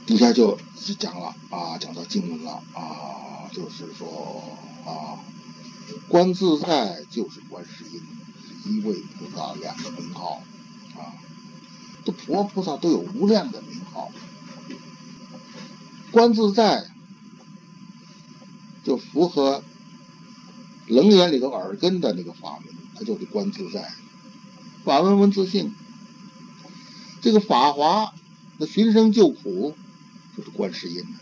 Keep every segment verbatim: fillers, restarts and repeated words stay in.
底下就讲了啊，讲到经文了啊，就是说啊，观自在就是观世音，是一位菩萨两个名号啊。这佛菩萨都有无量的名号，观自在就符合楞严里头耳根的那个法门，它就是观自在。法门闻自性，这个法华的寻声救苦就是观世音，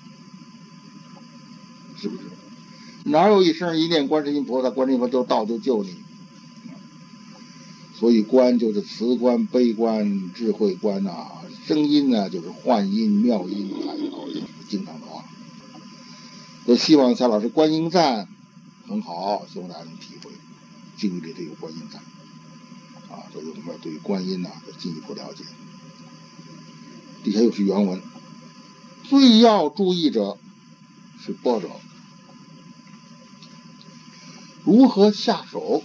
是不是？哪有一声一念观世音菩萨，观世音菩萨就到就救你？所以观就是慈观、悲观、智慧观啊。声音呢就是幻音、妙音、海潮音，经常的话。我希望蔡老师观音赞很好，希望大家能体会经历里头有观音赞啊，所以我们要对观音呢、啊、进一步了解。底下又是原文，最要注意者是般若，如何下手？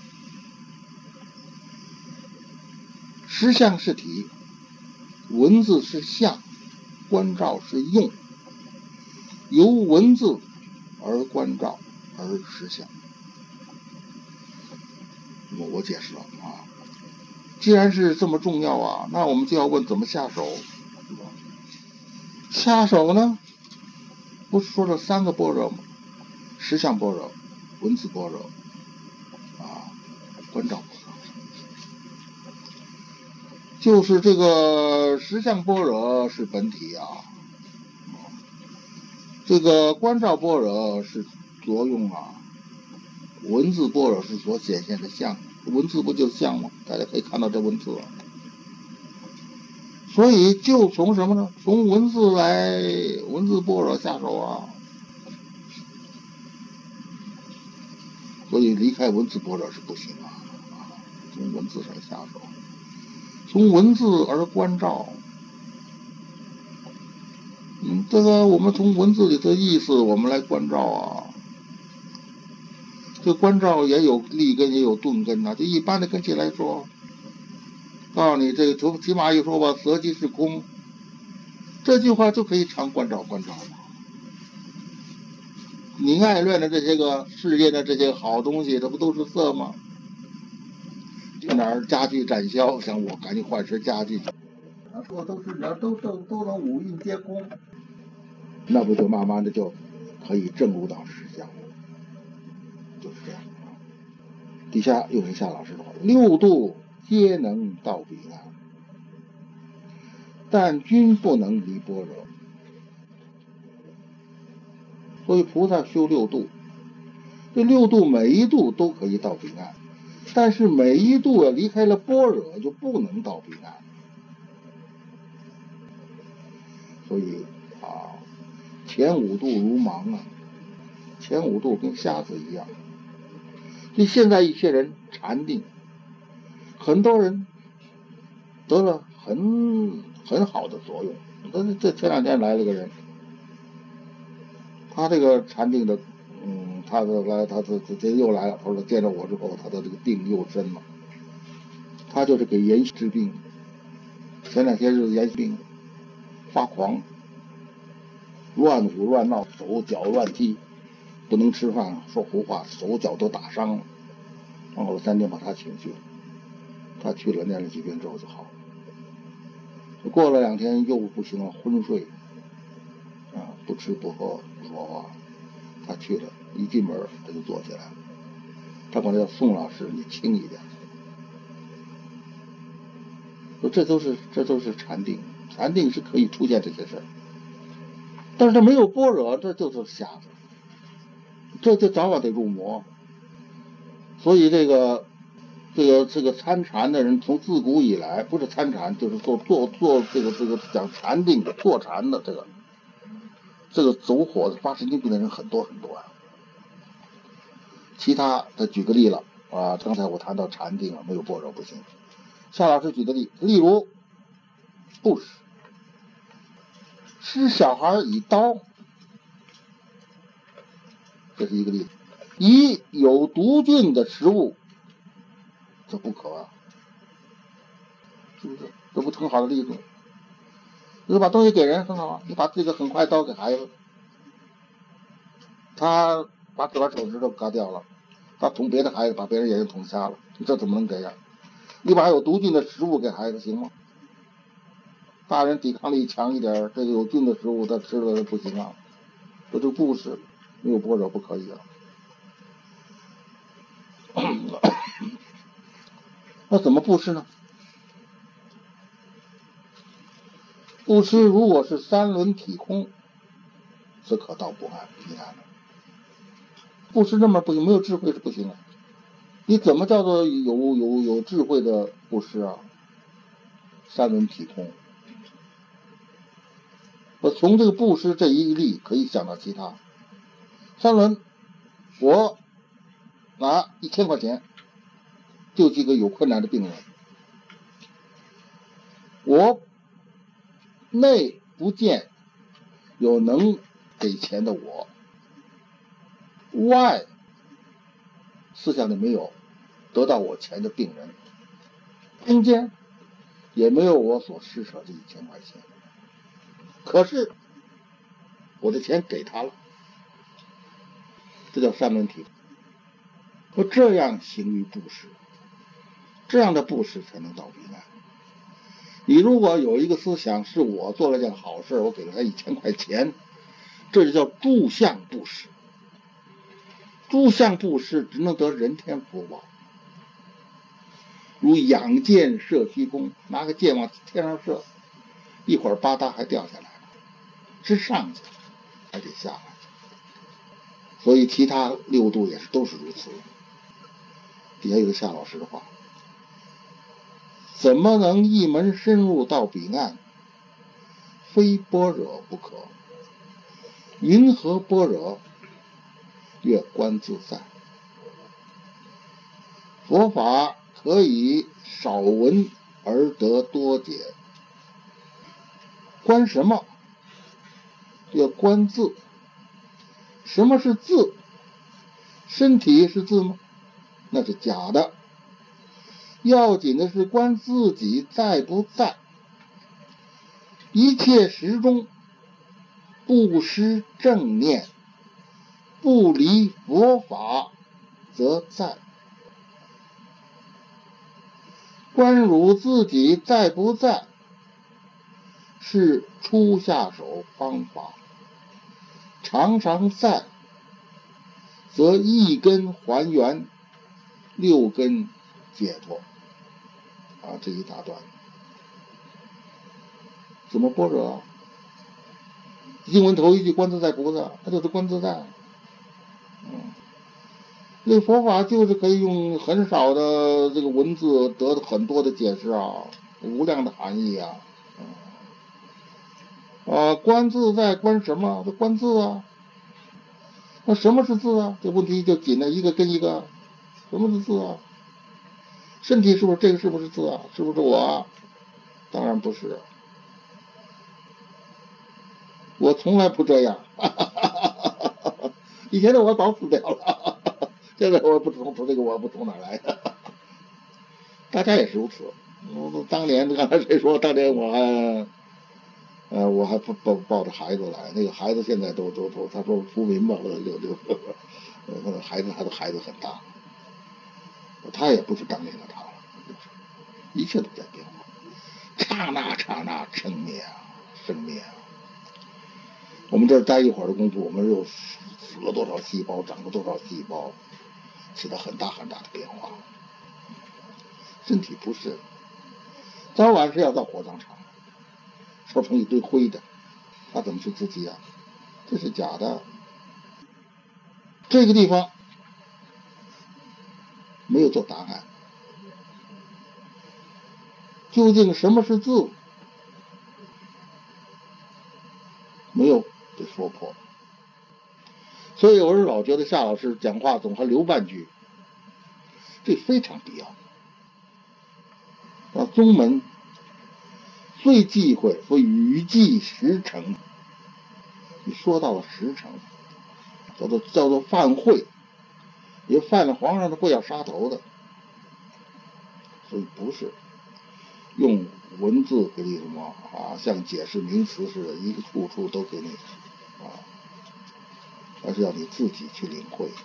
实相是体，文字是相，观照是用，由文字而观照而实相。我我解释了啊，既然是这么重要啊，那我们就要问怎么下手。下手呢，不是说了三个般若吗？实相般若、文字般若啊，观照般若。就是这个实相般若是本体啊，这个观照般若是作用啊，文字般若是所显现的相，文字不就是相吗？大家可以看到这文字啊。所以就从什么呢？从文字来，文字般若下手啊。所以离开文字般若是不行啊，从文字上下手。从文字而观照，嗯，这个我们从文字里的意思，我们来观照啊。这观照也有立根，也有顿根啊。就一般的根器来说，告诉你这个起码一说吧，色即是空，这句话就可以常观照观照了。你爱恋的这些个世界的这些好东西，这不都是色吗？哪儿家具展销，想我赶紧换身家具。那说都是哪都都都能五蕴皆空，那不就慢慢的就可以证悟到实相，就是这样。底下又是夏老师的话：六度皆能到彼岸，但均不能离般若。所以菩萨修六度，这六度每一度都可以到彼岸，但是每一度啊离开了般若就不能到彼岸。所以啊，前五度如盲啊，前五度跟瞎子一样。所以现在一些人禅定，很多人得了很很好的作用。但是这前两天来了个人，他这个禅定的，嗯，他的来，他这这又来了。他说见着我之后，他的这个定又深了。他就是给延期治病，前两天日子延期病，发狂，乱舞乱闹，手脚乱踢，不能吃饭，说胡话，手脚都打伤了。然后三天把他请去了，他去了念了几遍之后就好了。过了两天又不行了，昏睡啊，不吃不喝不说话。他去了，一进门他就坐起来了。他管他叫宋老师，你轻一点。说这都是这都是禅定，禅定是可以出现这些事儿，但是他没有般若，这就是瞎子，这就早晚得入魔。所以这个这个这个参禅的人，从自古以来不是参禅，就是做做做这个这个讲禅定的坐禅的这个这个走火的发神经病的人很多很多啊。其他的举个例了啊，刚才我谈到禅定了，没有般若不行。夏老师举的例，例如布施，施小孩以刀，这是一个例子。以有毒菌的食物，这不可啊，是不是？这不很好的例子。 你把东西给人很好啊，你把这个很快刀给孩子，他把这把手指头割掉了，他捅别的孩子，把别人眼睛捅瞎了，你这怎么能给啊？你把有毒菌的食物给孩子行吗？大人抵抗力强一点，这个有菌的食物他吃了不行啊，这就布施，没有般若不可以啊。那怎么布施呢？布施如果是三轮体空，则可到不安彼岸了。布施那么不行，没有智慧是不行啊。你怎么叫做有有有智慧的布施啊？三轮体空。我从这个布施这一例可以想到其他。三轮，我拿一千块钱救济个有困难的病人，我内不见有能给钱的我，外思想里没有得到我钱的病人，中间也没有我所施舍这一千块钱，可是我的钱给他了，这叫三轮体。说这样行于布施，这样的布施才能到彼岸。你如果有一个思想是我做了件好事，我给了他一千块钱，这就叫诸相布施。诸相布施只能得人天福报，如养箭射虚空，拿个箭往天上射，一会儿吧嗒还掉下来了，是上去还得下来。所以其他六度也是都是如此。底下有个夏老师的话，怎么能一门深入到彼岸？非般若不可。云何般若？越观自在。佛法可以少闻而得多解。观什么？要观自。什么是自？身体是自吗？那是假的。要紧的是观自己在不在。一切时中不失正念，不离佛法则在。观汝自己在不在，是初下手方法。常常在，则一根还原，六根解脱。啊，这一大段怎么般若啊？经文头一句观自在不在，它就是观自在。嗯，这佛法就是可以用很少的这个文字得很多的解释啊，无量的含义啊。嗯、啊，观自在观什么？观自啊。那什么是自啊？这问题就紧了，一个跟一个。什么是自啊？身体是不是这个是不是自啊？是不是我啊？当然不是。我从来不这样。以前的我早死掉了，现在我不从这个我不从哪来的。大家也是如此。当年刚才谁说？当年我还呃我还抱抱抱着孩子来，那个孩子现在都都都他说出名吧，就就呃孩子他的孩子很大，他也不是当年的他了，一切都在变化，刹那刹那生灭啊，生灭啊。我们这儿待一会儿的功夫，我们又死了多少细胞，长了多少细胞，起了很大很大的变化。身体不是，早晚是要到火葬场，烧成一堆灰的，他怎么是自己啊？这是假的。这个地方没有做答案，究竟什么是自？没有给说破。所以我是老觉得夏老师讲话总还留半句，这非常必要。啊，宗门最忌讳说语记十成，你说到了十成，叫做叫做犯讳，也犯了皇上的会要杀头的，所以不是。 用文字给你什么啊，像解释名词似的，一个处处都给你啊，而是要你自己去领会。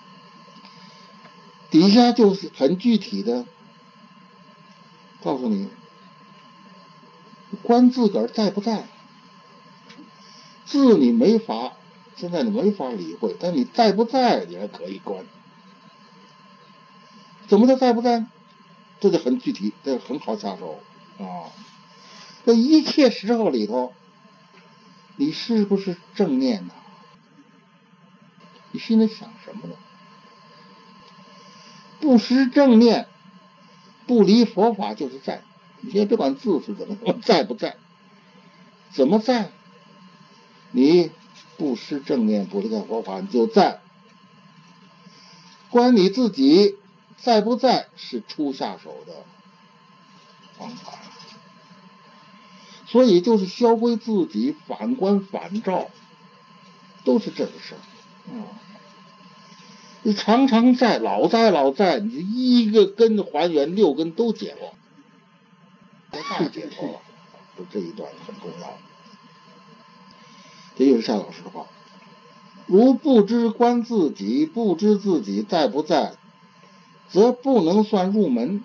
底下就是很具体的告诉你，观自个儿在不在，字你没法，现在你没法理会，但你在不在，你还可以观。怎么叫在不在？这就很具体，这很好下手啊。这一切时候里头，你是不是正念呢？你心里想什么呢？不失正念，不离佛法就是在。你先别管字是怎么在不在，怎么在？你不失正念，不离开佛法，你就在。观你自己在不在是初下手的方法，所以就是销毁自己，反观反照，都是这个事儿。嗯，你常常在，老在老在，你一个根还原，六根都解脱，大解脱了。就这一段很重要。这又是夏老师的话：如不知观自己，不知自己在不在，则不能算入门。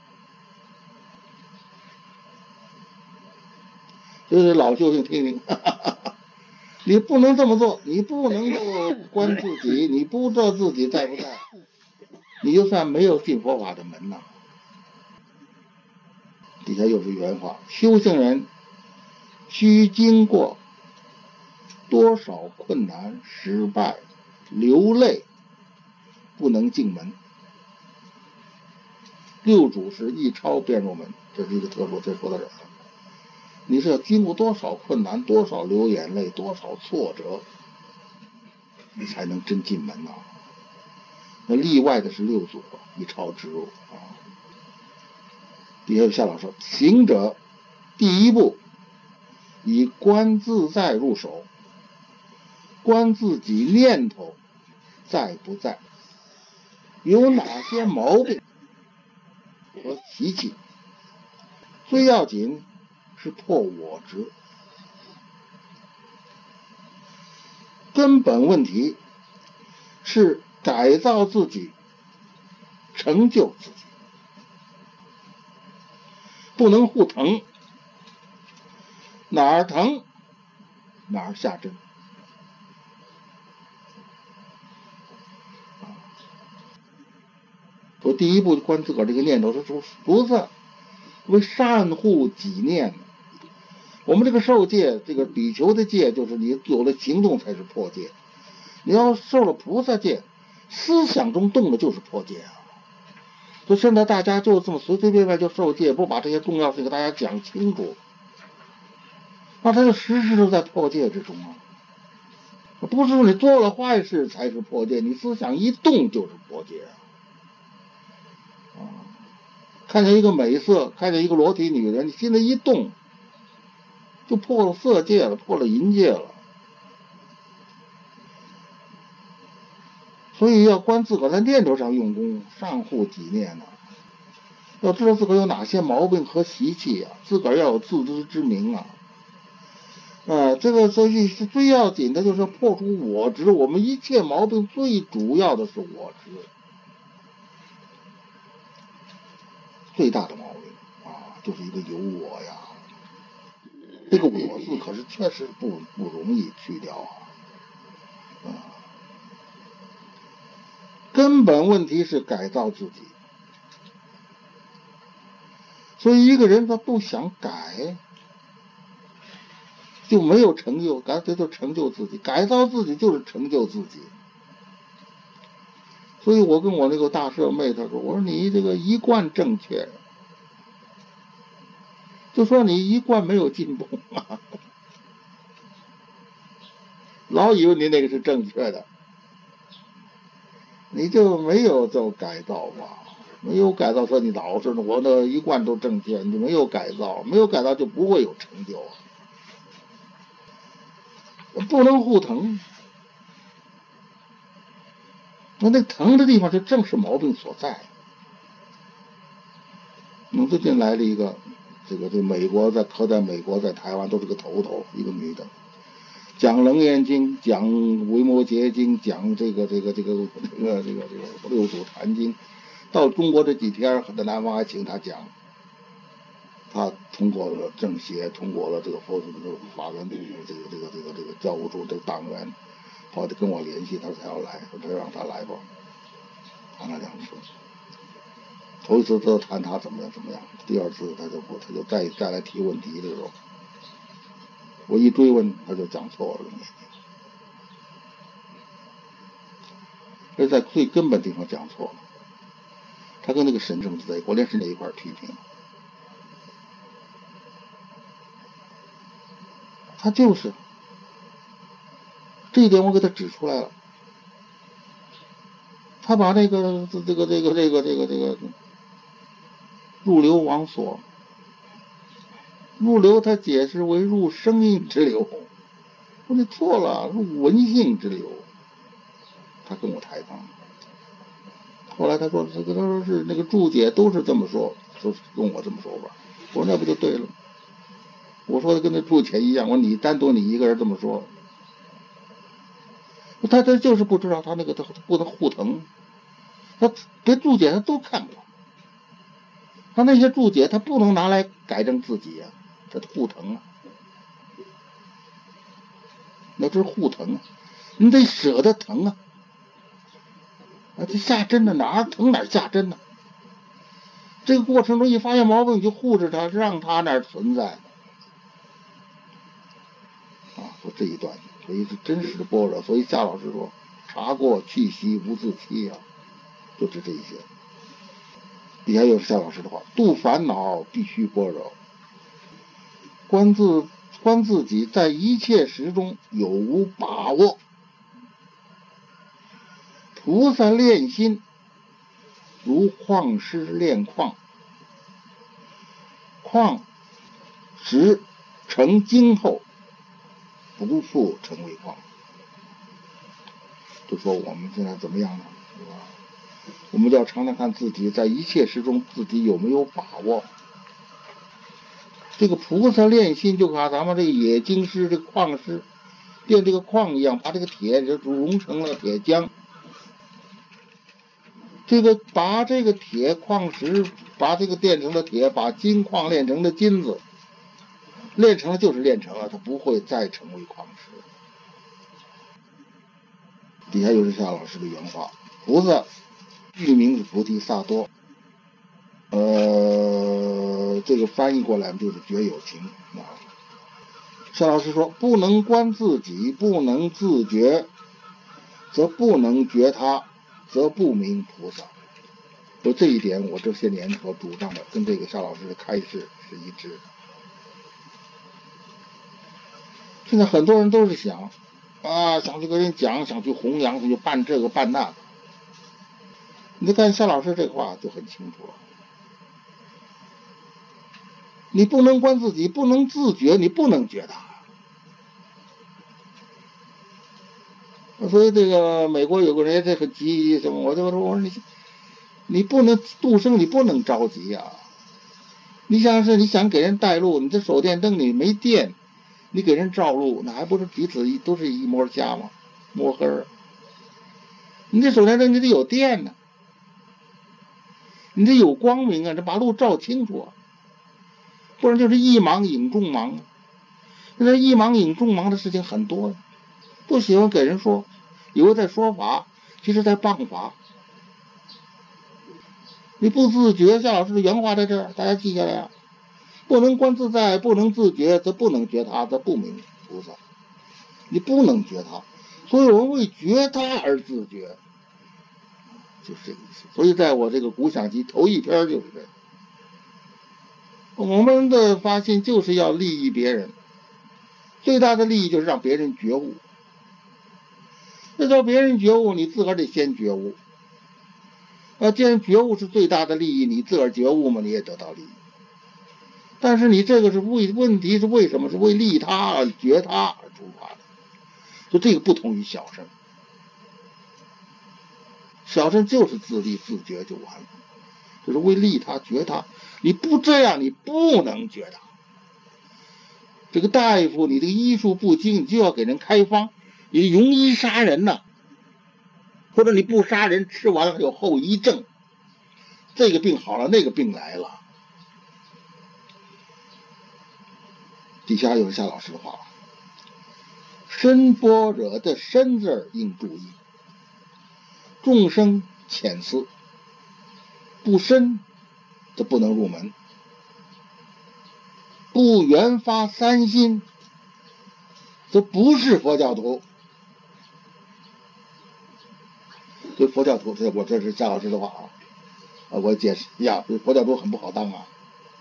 就是老修行听听，哈哈哈哈，你不能这么做，你不能够观自己，你不知道自己在不在，你就算没有进佛法的门呐。底下又是原话：修行人需经过多少困难、失败、流泪，不能进门。六祖是一抄便入门，这是一个特殊，这说到这儿。你是要经过多少困难，多少流眼泪，多少挫折，你才能真进门呐、啊？那例外的是六祖一抄直入啊。底下有夏老师说：行者第一步以观自在入手，观自己念头在不在，有哪些毛病和习气，最要紧是破我执。根本问题是改造自己，成就自己，不能护疼，哪儿疼哪儿下针。我第一步就观自个儿这个念头是说菩萨为善护己念。我们这个受戒，这个比丘的戒，就是你有了行动才是破戒。你要受了菩萨戒，思想中动的就是破戒啊。所以现在大家就这么随随便便就受戒，不把这些重要事给大家讲清楚，那他就时时都在破戒之中啊。不是说你做了坏事才是破戒，你思想一动就是破戒啊。啊，看见一个美色，看见一个裸体女人，你心里一动，就破了色戒了，破了淫戒了。所以要观自个儿在念头上用功，善护己念呢、啊。要知道自个儿有哪些毛病和习气啊，自个儿要有自知之明啊。啊，这个所以是最要紧的，就是破除我执。我们一切毛病最主要的是我执，最大的毛病啊，就是一个有我呀。这个我字可是确实不不容易去掉啊。啊，根本问题是改造自己。所以一个人他不想改，就没有成就，改这就成就自己，改造自己就是成就自己。所以我跟我那个大舍妹她说，我说你这个一贯正确，就说你一贯没有进步啊，老以为你那个是正确的，你就没有做改造吧？没有改造，说你老是我那一贯都正确，你没有改造，没有改造就不会有成就啊。不能护疼，那那疼的地方就正是毛病所在。我们最近来了一个这个这美国在可在美国在台湾都是个头头，一个女的，讲楞严经，讲维摩诘经，讲这个这个这个这个这个这个六祖坛经，到中国这几天，在南方还请他讲。他通过了政协，通过了这个佛祖的法源部这个这个这个这个教务处这个党员，后来跟我联系，他才要来，我说让他来吧。谈了两次，头一次都谈他怎么样怎么样，第二次他就不，他就再再来提问题的时候，我一追问他就讲错了，这在最根本地方讲错了。他跟那个神圣在我连神在一块儿批评。他就是这一点我给他指出来了。他把这个这个这个这个这个这个这个入流王所，入流他解释为入声音之流，我说你错了，入文性之流。他跟我抬杠。后来他说这个他说是那个注解都是这么说，都是跟我这么说吧。我说那不就对了。我说的跟那注解一样，我说你单独你一个人这么说，他他就是不知道他那个他不能护腾，他别注解他都看过，他那些注解他不能拿来改正自己啊，他护腾啊，那这是护腾啊，你得舍得疼啊，啊这下针的哪儿疼哪儿下针呢、啊？这个过程中一发现毛病你就护着他，让他那儿存在。说这一段，所以是真实的般若。所以夏老师说，察过去习无自欺啊，就指这一些。底下又是夏老师的话：度烦恼必须般若，观自观自己在一切时中有无把握。菩萨练心，如矿师练矿，矿石成精后。不复成为矿，就说我们现在怎么样呢？是吧？我们就要常常看自己在一切事中自己有没有把握。这个菩萨练心，就看咱们这个冶金师、这个矿师炼这个矿一样，把这个铁就融成了铁浆。这个把这个铁矿石，把这个炼成了铁，把金矿炼成了金子。练成了就是练成了，它不会再成为矿石。底下又是夏老师的原话：菩萨欲名是菩提萨多，呃，这个翻译过来就是觉有情啊。夏老师说，不能观自己，不能自觉，则不能觉他，则不名菩萨。就这一点，我这些年所主张的，跟这个夏老师的开示是一致的。现在很多人都是想啊，想去跟人讲，想去弘扬，想去办这个办那个。你看夏老师这话就很清楚了，你不能观自己，不能自觉，你不能觉他。所以这个美国有个人这很急什么，我就说我说你你不能度生，你不能着急啊。你想是你想给人带路，你这手电灯你没电。你给人照路，那还不是彼此都是一摸瞎吗？摸黑儿。你这手电灯你得有电呢、啊，你得有光明啊，这把路照清楚啊，不然就是一盲引众盲。那一盲引众盲的事情很多，不喜欢给人说，以为在说法，其实在谤法。你不自觉，夏老师的原话在这儿，大家记下来啊。不能观自在，不能自觉，则不能觉他，则不名菩萨。你不能觉他，所以我们为觉他而自觉，就是这个意思。所以在我这个古想集头一篇就是这个，我们的发心就是要利益别人，最大的利益就是让别人觉悟。那叫别人觉悟，你自个儿得先觉悟。那既然觉悟是最大的利益，你自个儿觉悟嘛，你也得到利益。但是你这个是为问题是为什么？是为利他而觉他而出发的，所以这个不同于小乘。小乘就是自利自觉就完了， 就是为利他绝他。你不这样，你不能绝他。这个大夫，你这个医术不精，你就要给人开方，你容易杀人呐、啊，或者你不杀人，吃完了有后遗症，这个病好了，那个病来了。底下有夏老师的话了，深般若的深字应注意，众生浅思，不深则不能入门，不圆发三心则不是佛教徒。对佛教徒，这我这是夏老师的话啊，啊，我解释一下，佛教徒很不好当啊。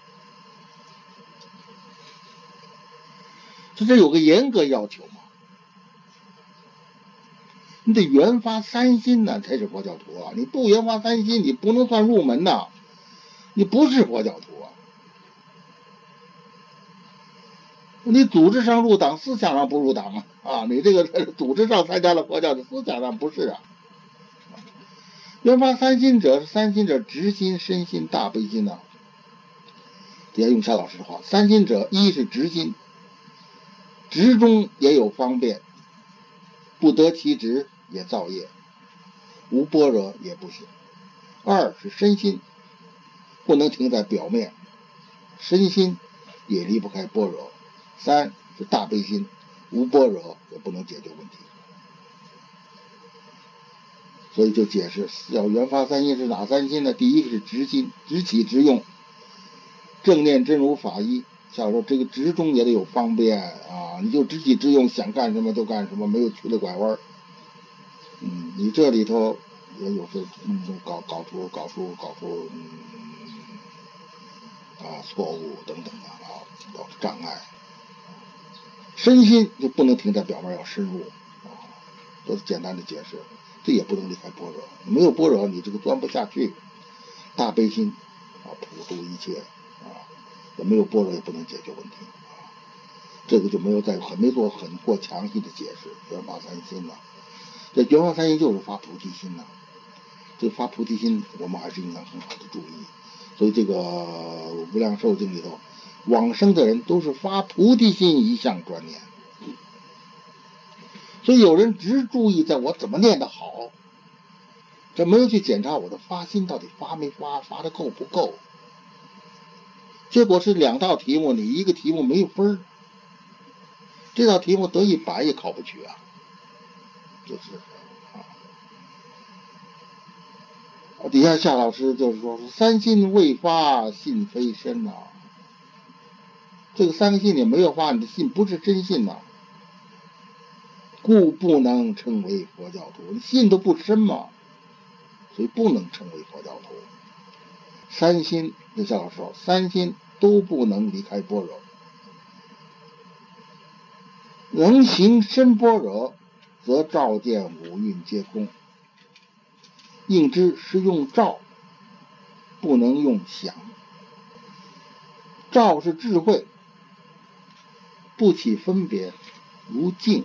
这这有个严格要求嘛，你得圆发三心呢才是佛教徒啊！你不圆发三心，你不能算入门呐，你不是佛教徒啊。你组织上入党，思想上不入党啊！啊，你这个组织上参加了佛教，思想上不是啊。圆发三心者，三心者直心、身心、大悲心呐、啊。底下用夏老师的话，三心者，一是直心，直中也有方便，不得其直也造业，无般若也不行。二是身心，不能停在表面，身心也离不开般若。三是大悲心，无般若也不能解决问题。所以就解释要圆发三心是哪三心呢？第一个是直心，直起直用，正念真如法依。小时候这个直中也得有方便啊，你就直起直用，想干什么就干什么，没有曲里拐弯。嗯，你这里头也有时嗯搞搞出搞出搞出嗯啊错误等等的啊，导致障碍。身心就不能停在表面，要深入啊，都是简单的解释。这也不能离开般若，没有般若你这个钻不下去。大悲心啊，普度一切啊，也没有般若也不能解决问题啊。这个就没有在很没做很过详细的解释圆发三心了。这圆发三心就是发菩提心呐、啊，这个发菩提心我们还是应该很好的注意。所以这个无量寿经里头，往生的人都是发菩提心一向专念。所以有人只注意在我怎么念得好，这没有去检查我的发心到底发没发，发的够不够。结果是两道题目，你一个题目没有分，这道题目得一百也考不取啊，就是啊。底下夏老师就是说，三心未发，信非身呐、啊。这个三个心里没有发，你的信不是真信呐、啊。故不能称为佛教徒，你信都不深嘛，所以不能称为佛教徒。三心，就像我说，三心都不能离开般若，能行深般若，则照见五蕴皆空。应知是用照，不能用想。照是智慧，不起分别，如镜。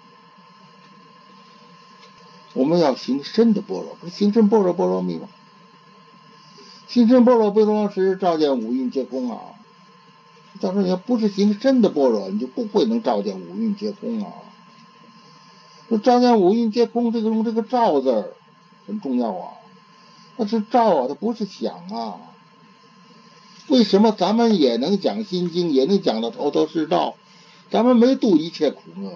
我们要行深的般若，不是行深般若波罗蜜吗？行深般若波罗蜜时，照见五蕴皆空啊。到时候你要不是行深的般若，你就不会能照见五蕴皆空啊。那照见五蕴皆空，这个用这个照字儿很重要啊。那是照啊，它不是想啊。为什么咱们也能讲心经，也能讲到头头是道？咱们没度一切苦厄。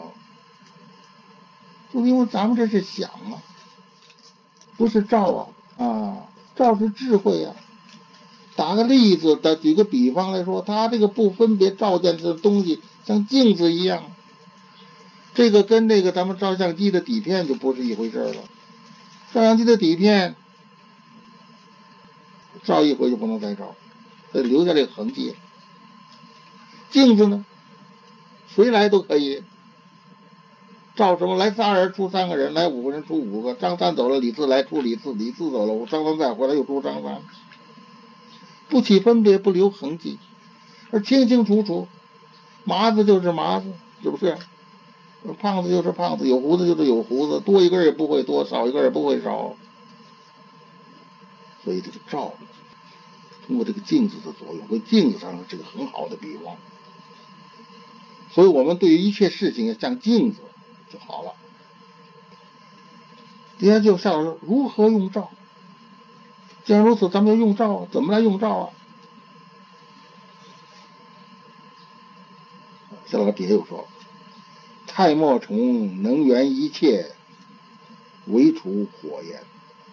就因为咱们这是想啊，不是照啊啊，照是智慧啊。打个例子，打举个比方来说，他这个不分别照见的东西，像镜子一样，这个跟那个咱们照相机的底片就不是一回事了。照相机的底片照一回就不能再照，得留下这个痕迹。镜子呢，谁来都可以。照什么？来仨人出三个人，来五个人出五个。张三走了，李四来出李四，李四走了，张三再回来又出张三，不起分别，不留痕迹，而清清楚楚。麻子就是麻子，是不是？胖子就是胖子，有胡子就是有胡子，多一根也不会多，少一根也不会少。所以这个照， 通过这个镜子的作用，为镜子上是个很好的比方。所以我们对于一切事情要像镜子就好了。底下就上说如何用照，既然如此，咱们要用照，怎么来用照啊？下来底下又说，太末虫能圆一切，唯除火焰。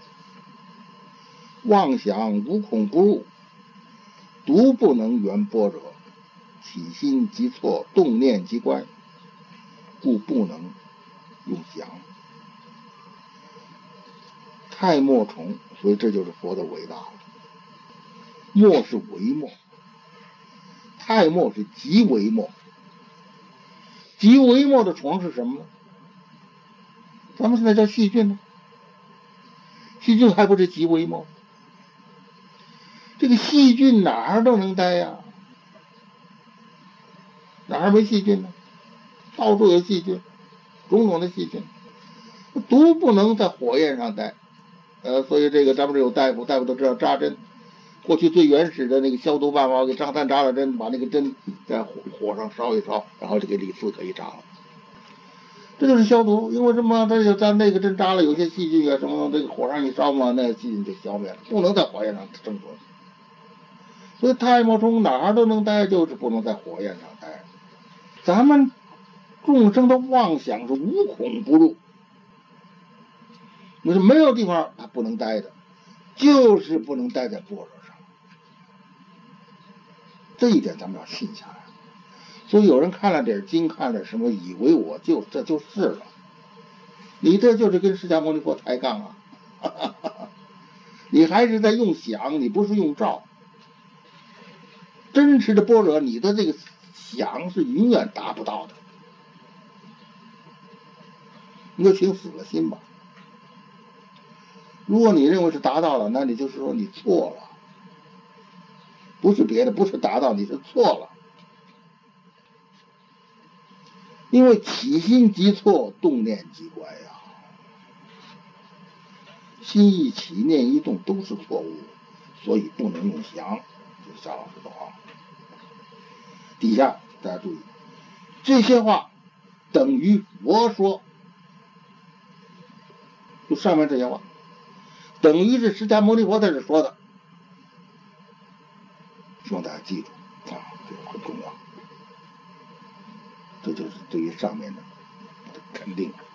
妄想无孔不入，独不能圆般若。起心即错，动念即观，故不能用想。太末虫，所以这就是佛的伟大了。末是微末，太末是极微末。极微末的虫是什么呢？咱们现在叫细菌呢，细菌还不是极微末。这个细菌哪儿都能待呀、啊，哪儿没细菌呢？到处有细菌，种种的细菌，独不能在火焰上待。呃，所以这个咱们这有大夫，大夫都知道扎针。过去最原始的那个消毒办法，给张三扎了针，把那个针在火火上烧一烧，然后这个李四可以扎了。这就是消毒，因为什么？他就咱那个针扎了，有些细菌啊什么，这个火上一烧嘛，那个细菌就消灭了，不能在火焰上生存。所以太末虫哪儿都能待，就是不能在火焰上待。咱们众生的妄想是无孔不入，你说没有地方它不能待的，就是不能待在般若上。这一点咱们要信下来。所以有人看了点经，看了什么，以为我就这就是了，你这就是跟释迦牟尼佛抬杠啊！你还是在用想，你不是用照。真实的般若，你的这个想是永远达不到的。你就请死了心吧。如果你认为是达到了，那你就是说你错了，不是别的，不是达到，你是错了。因为起心即错，动念即乖呀、啊，心一起，念一动都是错误，所以不能用想。这是夏老师的话。底下大家注意，这些话等于佛说，就上面这些话，等于是释迦牟尼佛在这说的，希望大家记住啊，这个很重要。这就是对于上面的肯定。